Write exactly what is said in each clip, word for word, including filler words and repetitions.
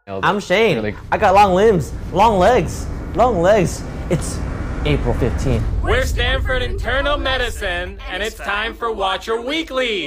I'm Shane. Really... I got long limbs, long legs, long legs. It's April fifteenth. We're Stanford Internal Medicine, and it's time for Watcher Weekly.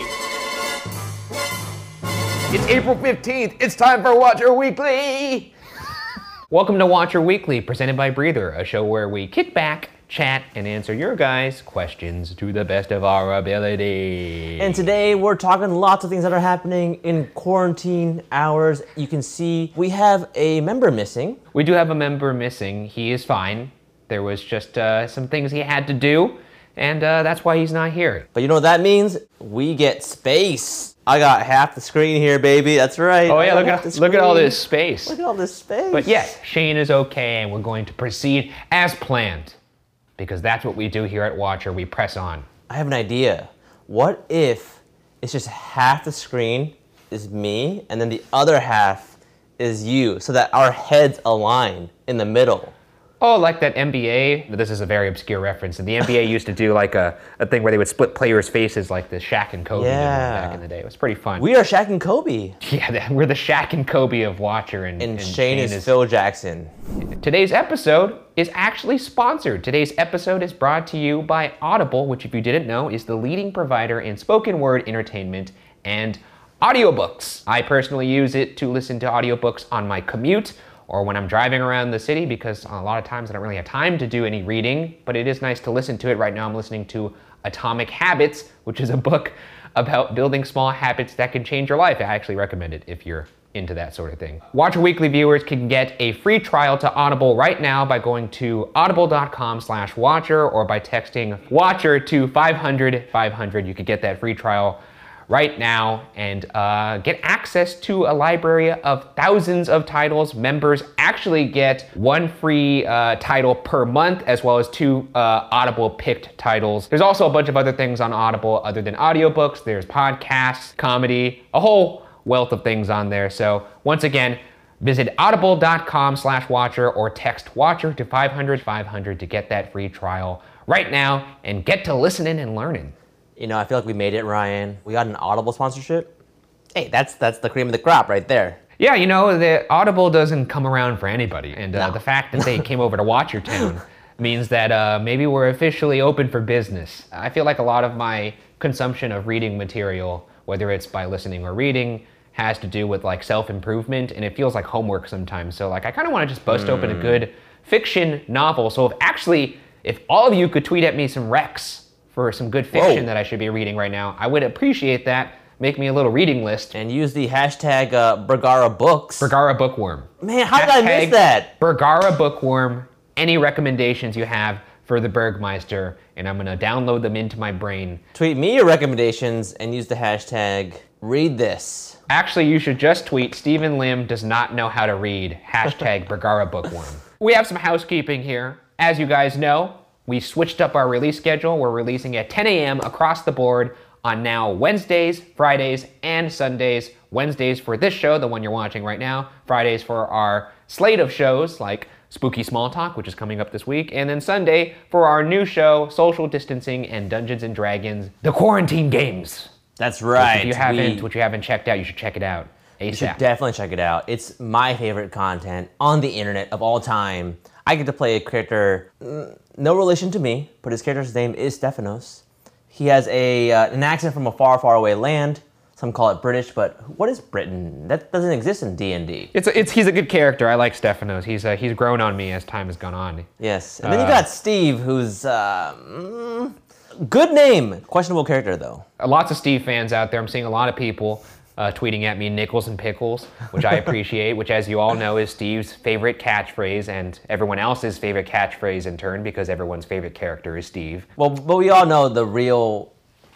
It's April fifteenth. It's time for Watcher Weekly. Welcome to Watcher Weekly, presented by Breather, a show where we kick back, chat, and answer your guys' questions to the best of our ability. And today we're talking lots of things that are happening in quarantine hours. You can see we have a member missing. We do have a member missing. He is fine. There was just uh, some things he had to do, and uh, that's why he's not here. But you know what that means? We get space. I got half the screen here, baby. That's right. Oh yeah, look at look at all this space. Look at all this space. But yes, Shane is okay, and we're going to proceed as planned, because that's what we do here at Watcher. We press on. I have an idea. What if it's just half the screen is me, and then the other half is you, so that our heads align in the middle? Oh, like that N B A, this is a very obscure reference, and the N B A used to do like a, a thing where they would split players' faces like the Shaq and Kobe yeah. did back in the day. It was pretty fun. We are Shaq and Kobe. Yeah, we're the Shaq and Kobe of Watcher. And, and, and Shane, Shane is, is Phil Jackson. Today's episode is actually sponsored. Today's episode is brought to you by Audible, which if you didn't know is the leading provider in spoken word entertainment and audiobooks. I personally use it to listen to audiobooks on my commute, or when I'm driving around the city, because a lot of times I don't really have time to do any reading, but it is nice to listen to it. Right now I'm listening to Atomic Habits, which is a book about building small habits that can change your life. I actually recommend it if you're into that sort of thing. Watcher Weekly viewers can get a free trial to Audible right now by going to audible.com slash watcher or by texting Watcher to five hundred five hundred. You could get that free trial right now and uh, get access to a library of thousands of titles. Members actually get one free uh, title per month, as well as two uh, Audible picked titles. There's also a bunch of other things on Audible other than audiobooks. There's podcasts, comedy, a whole wealth of things on there. So once again, visit audible.com slash watcher or text watcher to five hundred five hundred to get that free trial right now and get to listening and learning. You know, I feel like we made it, Ryan. We got an Audible sponsorship. Hey, that's that's the cream of the crop right there. Yeah, you know, the Audible doesn't come around for anybody. And uh, no. the fact that they came over to Watchertown means that uh, maybe we're officially open for business. I feel like a lot of my consumption of reading material, whether it's by listening or reading, has to do with like self-improvement, and it feels like homework sometimes. So like I kind of want to just bust mm. open a good fiction novel. So if actually, if all of you could tweet at me some recs for some good fiction Whoa. that I should be reading right now, I would appreciate that. Make me a little reading list. And use the hashtag uh, Bergara Books. Bergara Bookworm. Man, how hashtag did I miss that? Bergara Bookworm. Any recommendations you have for the Bergmeister, and I'm gonna download them into my brain. Tweet me your recommendations and use the hashtag Read This. Actually, you should just tweet Stephen Lim does not know how to read. Hashtag Bergara Bookworm. We have some housekeeping here. As you guys know, we switched up our release schedule. We're releasing at ten a m across the board on now Wednesdays, Fridays, and Sundays. Wednesdays for this show, the one you're watching right now. Fridays for our slate of shows like Spooky Small Talk, which is coming up this week. And then Sunday for our new show, Social Distancing and Dungeons and Dragons, The Quarantine Games. That's right. Which if you haven't, we, which you haven't checked out, you should check it out ASAP. You should definitely check it out. It's my favorite content on the internet of all time. I get to play a character, no relation to me, but his character's name is Stephanos. He has a uh, an accent from a far, far away land. Some call it British, but what is Britain? That doesn't exist in D and D. It's, a, it's he's a good character. I like Stephanos. He's uh, he's grown on me as time has gone on. Yes, and then uh, you got Steve, who's uh, mm, good name, questionable character though. Lots of Steve fans out there. I'm seeing a lot of people Uh, tweeting at me Nickels and Pickles, which I appreciate, which as you all know is Steve's favorite catchphrase and everyone else's favorite catchphrase in turn, because everyone's favorite character is Steve. Well, but we all know the real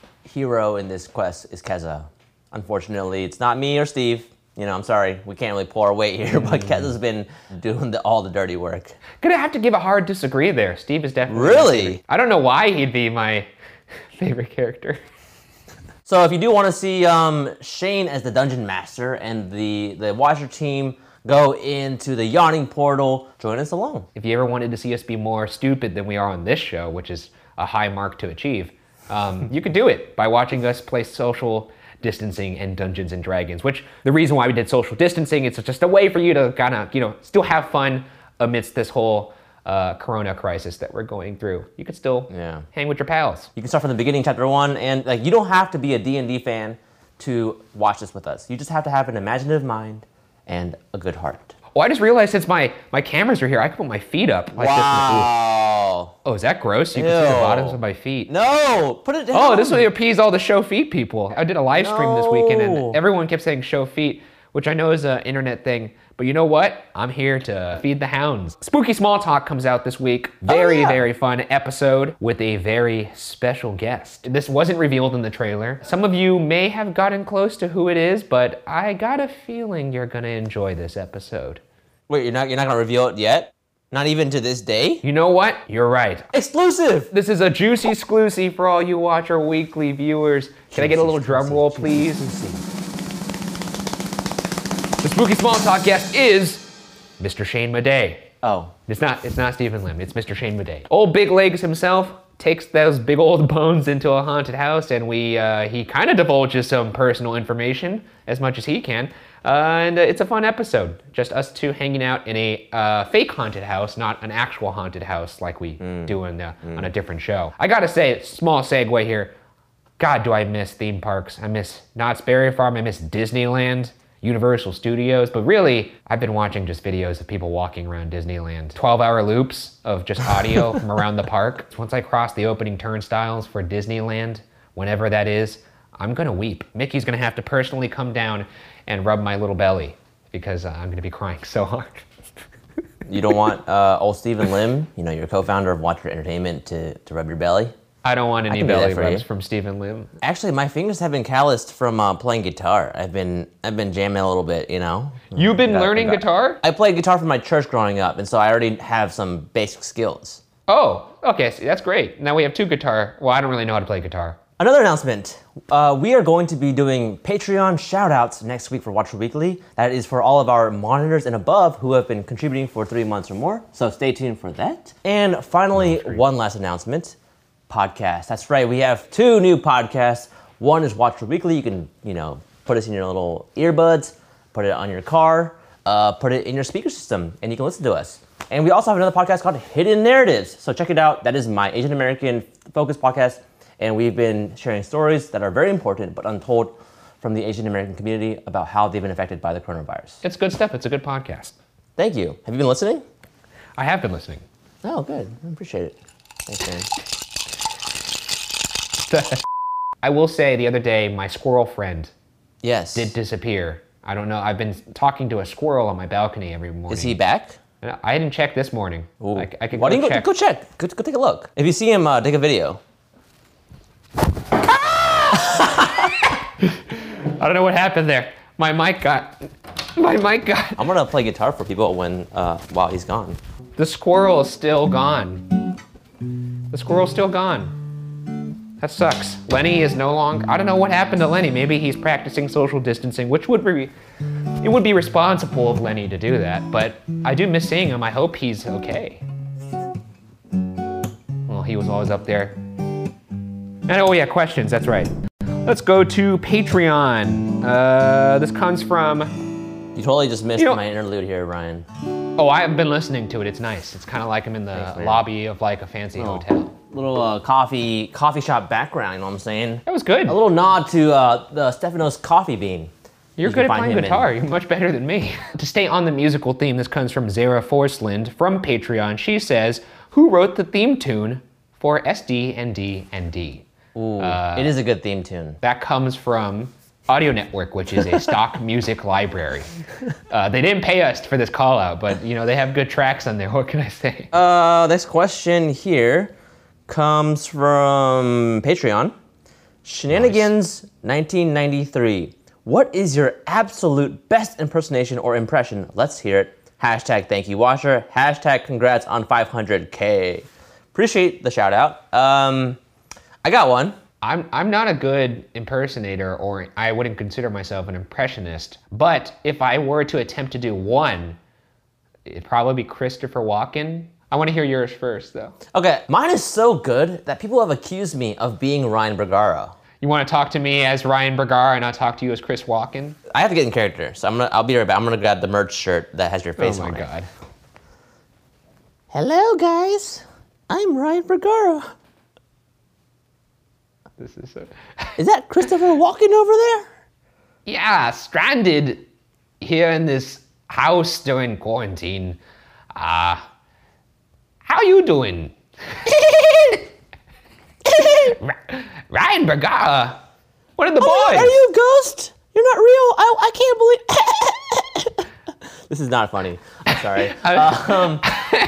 hero in this quest is Keza. Unfortunately, it's not me or Steve. You know, I'm sorry, we can't really pull our weight here, but Keza's been doing the, all the dirty work. Gonna have to give a hard disagree there. Steve is definitely... Really? I don't know why he'd be my favorite character. So if you do want to see um, Shane as the Dungeon Master and the, the Watcher team go into the Yawning Portal, join us alone. If you ever wanted to see us be more stupid than we are on this show, which is a high mark to achieve, um, you could do it by watching us play Social distancing and Dungeons and Dragons, which the reason why we did social distancing, it's just a way for you to kind of, you know, still have fun amidst this whole uh, corona crisis that we're going through. You could still Yeah. hang with your pals. You can start from the beginning, chapter one, and like you don't have to be a D and D fan to watch this with us. You just have to have an imaginative mind and a good heart. Oh, I just realized since my, my cameras are here, I can put my feet up like Wow. this. Oh, is that gross? You can see the Ew. bottoms of my feet. No, put it down. Oh, this will appease all the show feet people. I did a live stream this weekend No. and everyone kept saying show feet, which I know is an internet thing, but you know what? I'm here to feed the hounds. Spooky Small Talk comes out this week. Very, Oh, yeah. very fun episode with a very special guest. This wasn't revealed in the trailer. Some of you may have gotten close to who it is, but I got a feeling you're gonna enjoy this episode. Wait, you're not you're not gonna reveal it yet? Not even to this day? You know what? You're right. Exclusive! This is a juicy exclusive for all you Watch Our Weekly viewers. Can I get a little drum roll, please? The Spooky Small Talk guest is Mister Shane Madej. Oh. It's not, it's not Stephen Lim, it's Mister Shane Madej. Old Big Legs himself takes those big old bones into a haunted house and we, uh, he kind of divulges some personal information as much as he can. Uh, and uh, it's a fun episode. Just us two hanging out in a uh, fake haunted house, not an actual haunted house like we Mm. do in the, on a different show. I gotta say, small segue here. God, do I miss theme parks. I miss Knott's Berry Farm, I miss Disneyland, Universal Studios, but really, I've been watching just videos of people walking around Disneyland. twelve hour loops of just audio from around the park. Once I cross the opening turnstiles for Disneyland, whenever that is, I'm gonna weep. Mickey's gonna have to personally come down and rub my little belly because uh, I'm gonna be crying so hard. You don't want uh, old Stephen Lim, you know, your co-founder of Watcher Entertainment, to, to rub your belly? I don't want any can do that belly for rubs you. from Stephen Lim. Actually, my fingers have been calloused from uh, playing guitar. I've been I've been jamming a little bit, you know. You've been Got- learning got- guitar? I played guitar from my church growing up, and so I already have some basic skills. Oh, okay, see, that's great. Now we have two guitar. Well, I don't really know how to play guitar. Another announcement. Uh, we are going to be doing Patreon shout-outs next week for Watcher Weekly. That is for all of our monitors and above who have been contributing for three months or more. So stay tuned for that. And finally, one last announcement. Podcast. That's right, we have two new podcasts. One is Watcher Weekly. You can, you know, put us in your little earbuds, put it on your car, uh, put it in your speaker system, and you can listen to us. And we also have another podcast called Hidden Narratives. So check it out. That is my Asian American focused podcast. And we've been sharing stories that are very important but untold from the Asian American community about how they've been affected by the coronavirus. It's good stuff. It's a good podcast. Thank you. Have you been listening? I have been listening. Oh, good. I appreciate it. Thanks, man. I will say the other day, my squirrel friend Yes. did disappear. I don't know. I've been talking to a squirrel on my balcony every morning. Is he back? And I didn't check this morning. Ooh. I, I could Why go don't you go check. go check? Go, go take a look. If you see him, uh, take a video. I don't know what happened there. My mic got. My mic got. I'm gonna play guitar for people when uh, while he's gone. The squirrel is still gone. The squirrel's still gone. That sucks. Lenny is no longer. I don't know what happened to Lenny. Maybe he's practicing social distancing, which would be. It would be responsible of Lenny to do that, but I do miss seeing him. I hope he's okay. Well, he was always up there. And oh yeah, questions, that's right. Let's go to Patreon. Uh, this comes from, You totally just missed You know- my interlude here, Ryan. oh, I've been listening to it, it's nice. It's kind of like I'm in the Thanks, man. lobby of like a fancy hotel. Little uh, coffee coffee shop background. You know what I'm saying? That was good. A little nod to uh, the Stephanos Coffee Bean. You're You good can at find playing him guitar. in- You're much better than me. To stay on the musical theme, this comes from Zara Forsland from Patreon. She says, who wrote the theme tune for S D and D and D? Ooh, Uh, it is a good theme tune. That comes from Audio Network, which is a stock music library. Uh, they didn't pay us for this call out, but you know, they have good tracks on there. What can I say? Uh, next question here comes from Patreon. Shenanigans nineteen ninety-three. What is your absolute best impersonation or impression? Let's hear it. Hashtag thank you watcher. Hashtag congrats on five hundred K. Appreciate the shout out. Um, I got one. I'm, I'm not a good impersonator, or I wouldn't consider myself an impressionist, but if I were to attempt to do one, it'd probably be Christopher Walken. I want to hear yours first, though. Okay, mine is so good that people have accused me of being Ryan Bergara. You want to talk to me as Ryan Bergara and I'll talk to you as Chris Walken? I have to get in character, so I'm gonna. I'll be right back. I'm gonna grab the merch shirt that has your face oh on my it. God. Hello, guys. I'm Ryan Bergara. This is so... Is that Christopher Walken over there? Yeah, stranded here in this house during quarantine. Uh, how you doing? Ryan Bergara. What are the Oh, boys? are you a ghost? You're not real. I, I can't believe. This is not funny. I'm sorry. um,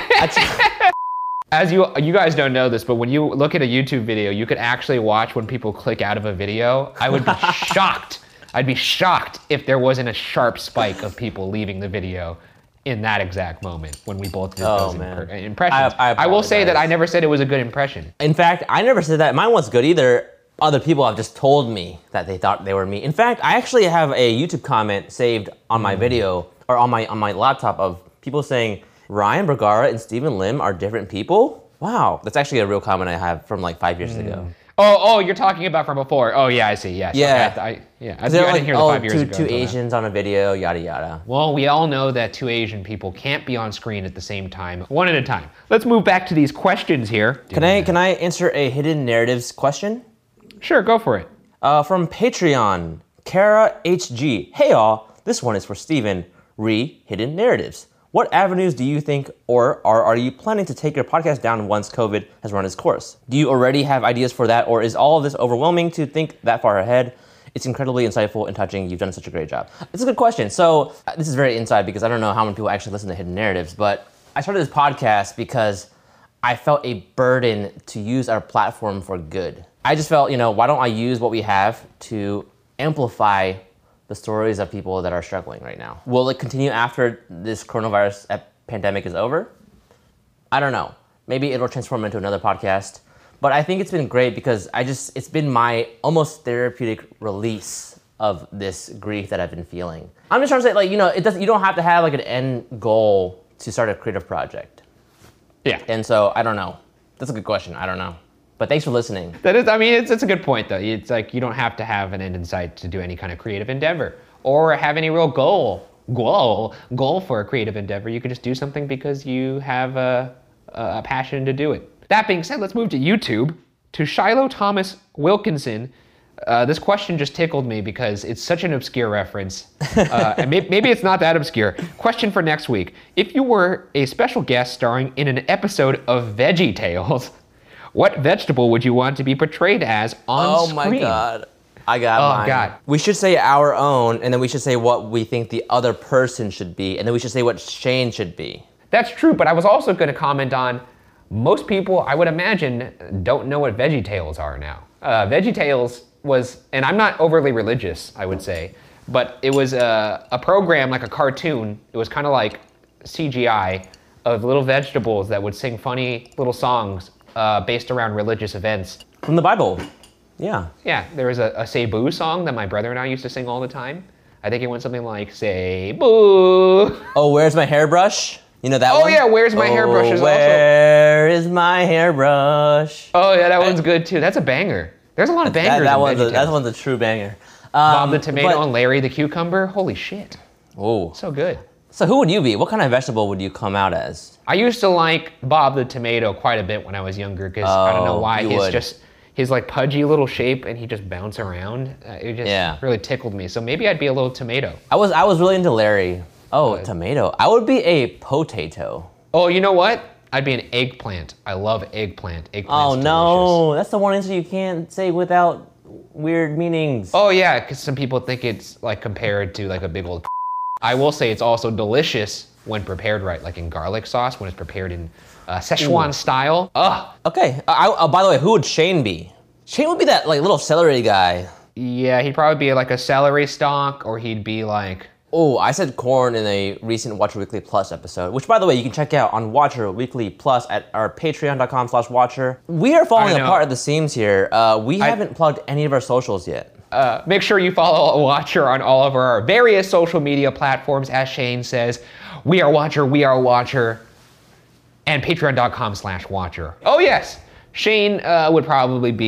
I As you you guys don't know this, but when you look at a YouTube video, you could actually watch when people click out of a video. I would be shocked. I'd be shocked if there wasn't a sharp spike of people leaving the video in that exact moment when we both did Oh, those man. impre- impressions. I- I will say that I apologize. never said it was a good impression. In fact, I never said that mine wasn't good either. Other people have just told me that they thought they were me. In fact, I actually have a YouTube comment saved on my video or on my on my laptop of people saying Ryan Bergara and Stephen Lim are different people. Wow, that's actually a real comment I have from like five years ago. Oh, oh, you're talking about from before. Oh, yeah, I see. Yes. Yeah. Okay, I, I, yeah. I, I They're didn't like, hear the oh, five years two, ago. two until now. Asians on a video, yada yada. Well, we all know that two Asian people can't be on screen at the same time, one at a time. Let's move back to these questions here. Can I can I answer a hidden narratives question? Sure, go for it. Uh, from Patreon, Kara H G. Hey all, this one is for Steven. Re Hidden Narratives. What avenues do you think or are, are you planning to take your podcast down once COVID has run its course? Do you already have ideas for that, or is all of this overwhelming to think that far ahead? It's incredibly insightful and touching. You've done such a great job. It's a good question. So uh, this is very inside because I don't know how many people actually listen to Hidden Narratives, but I started this podcast because I felt a burden to use our platform for good. I just felt, you know, why don't I use what we have to amplify the stories of people that are struggling right now? Will it continue after this coronavirus ep- pandemic is over? I don't know. Maybe it'll transform into another podcast. But I think it's been great because I just, it's been my almost therapeutic release of this grief that I've been feeling. I'm just trying to say, like, you know, it doesn't, you don't have to have like an end goal to start a creative project. Yeah. And so, I don't know. That's a good question. I don't know. But thanks for listening. That is, I mean, it's, it's a good point, though. It's like you don't have to have an end in sight to do any kind of creative endeavor or have any real goal, goal, goal for a creative endeavor. You could just do something because you have a, a passion to do it. That being said, let's move to YouTube, to Shiloh Thomas Wilkinson. Uh, this question just tickled me because it's such an obscure reference. Uh, and may- maybe it's not that obscure. Question for next week. If you were a special guest starring in an episode of VeggieTales, what vegetable would you want to be portrayed as on Oh screen? my God. I got Oh, mine. God. We should say our own, and then we should say what we think the other person should be, and then we should say what Shane should be. That's true, but I was also going to comment on most people, I would imagine, don't know what VeggieTales are now. Uh, VeggieTales was, and I'm not overly religious, I would say, but it was a, a program, like a cartoon. It was kind of like C G I of little vegetables that would sing funny little songs uh, based around religious events. From the Bible. Yeah. Yeah, there was a, a Say Boo song that my brother and I used to sing all the time. I think it went something like, Say Boo. Oh, where's my hairbrush? You know that Oh, one? yeah, Where's My oh, Hairbrush is also- Where is my hairbrush? Oh yeah, that one's good too. That's a banger. There's a lot of That, bangers that, in one's a, VeggieTales. that one's a true banger. Bob Um, the Tomato but- and Larry the Cucumber. Holy shit, Oh. so good. So who would you be? What kind of vegetable would you come out as? I used to like Bob the Tomato quite a bit when I was younger because I don't know Oh, why you his would. just his like pudgy little shape and he just bounce around. Uh, it just Yeah. really tickled me. So maybe I'd be a little tomato. I was I was really into Larry. Oh, Good. tomato. I would be a potato. Oh, you know what? I'd be an eggplant. I love eggplant. Eggplant's Oh delicious. no, that's the one answer you can't say without weird meanings. Oh yeah, because some people think it's like compared to like a big old. I will say it's also delicious when prepared right, like in garlic sauce when it's prepared in uh, Szechuan style. Ugh. Okay. I, I, by the way, who would Shane be? Shane would be that like little celery guy. Yeah, he'd probably be like a celery stalk, or he'd be like. Oh, I said corn in a recent Watcher Weekly Plus episode, which by the way, you can check out on Watcher Weekly Plus at our patreon.com slash watcher. We are falling I know. apart at the seams here. Uh, we I- haven't plugged any of our socials yet. Uh, make sure you follow Watcher on all of our various social media platforms. As Shane says, we are Watcher, we are Watcher, and patreon.com slash Watcher. Oh yes, Shane uh, would probably be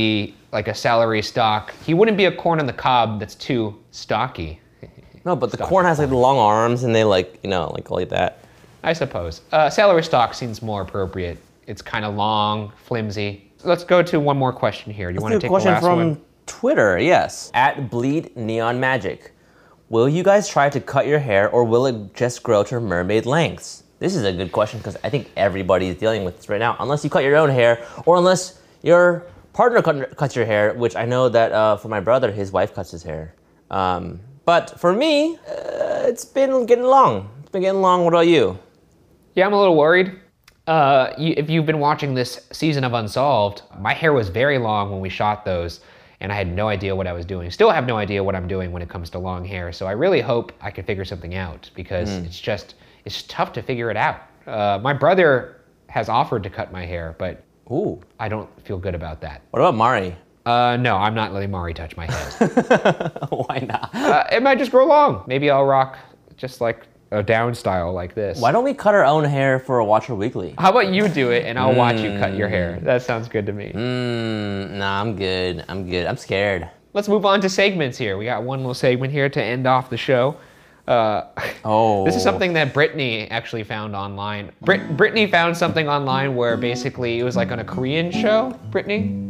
like a celery stalk. He wouldn't be a corn on the cob that's too stocky. No, but the Stocky. corn has like the long arms and they like, you know, like go like that. I suppose. Uh, celery stalk seems more appropriate. It's kind of long, flimsy. Let's go to one more question here. Do you want to Let's do take a question the last from one? Twitter, yes. At Bleed Neon Magic. Will you guys try to cut your hair or will it just grow to mermaid lengths? This is a good question because I think everybody is dealing with this right now, unless you cut your own hair or unless your partner cut, cuts your hair, which I know that uh, for my brother, his wife cuts his hair. Um, but for me, uh, it's been getting long. It's been getting long. What about you? Yeah, I'm a little worried. Uh, you, if you've been watching this season of Unsolved, my hair was very long when we shot those, and I had no idea what I was doing. Still have no idea what I'm doing when it comes to long hair, so I really hope I can figure something out, because mm. it's just, it's just tough to figure it out. Uh, my brother has offered to cut my hair, but Ooh. I don't feel good about that. What about Mari? Uh, no, I'm not letting Mari touch my head. Why not? Uh, it might just grow long. Maybe I'll rock just like a down style like this. Why don't we cut our own hair for a Watcher Weekly? How about you do it and I'll mm. watch you cut your hair? That sounds good to me. Mm, nah, I'm good. I'm good. I'm scared. Let's move on to segments here. We got one little segment here to end off the show. Uh, oh. This is something that Brittany actually found online. Brit Brittany found something online where basically it was like on a Korean show, Brittany?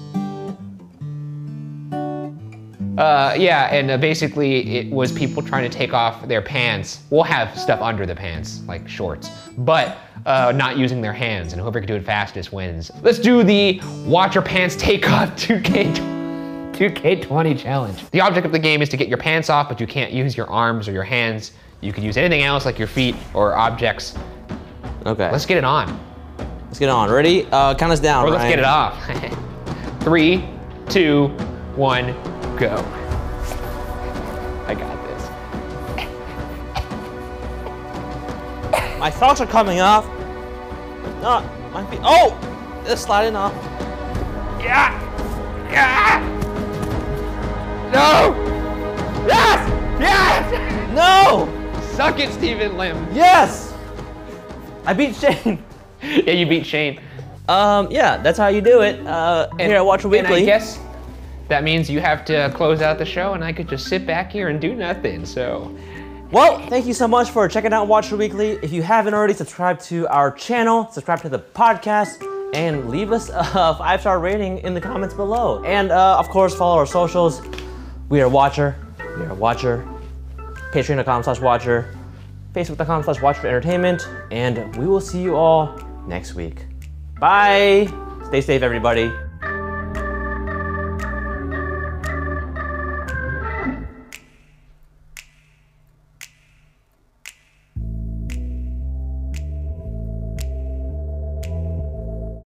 Uh, yeah, and uh, basically it was people trying to take off their pants. We'll have stuff under the pants, like shorts, but uh, not using their hands, and whoever can do it fastest wins. Let's do the Watch Your Pants Take Off two K twenty challenge. The object of the game is to get your pants off, but you can't use your arms or your hands. You could use anything else like your feet or objects. Okay. Let's get it on. Let's get it on. Ready? Uh, count us down, Or let's Ryan. get it off. Three, two, one, go. I got this. My socks are coming off. No, my feet. Oh! It's sliding off. Yeah! Yeah! No! Yes! Yes! No! Suck it, Stephen Lim. Yes! I beat Shane. Yeah, you beat Shane. Um, yeah, that's how you do it. Uh, And, here at Watcher Weekly. And I guess that means you have to close out the show and I could just sit back here and do nothing, so. Well, thank you so much for checking out Watcher Weekly. If you haven't already, subscribe to our channel, subscribe to the podcast, and leave us a five-star rating in the comments below. And uh, of course, follow our socials. We are Watcher, we are Watcher, patreon.com slash Watcher, facebook.com slash Watcher for Entertainment, and we will see you all next week. Bye! Stay safe, everybody.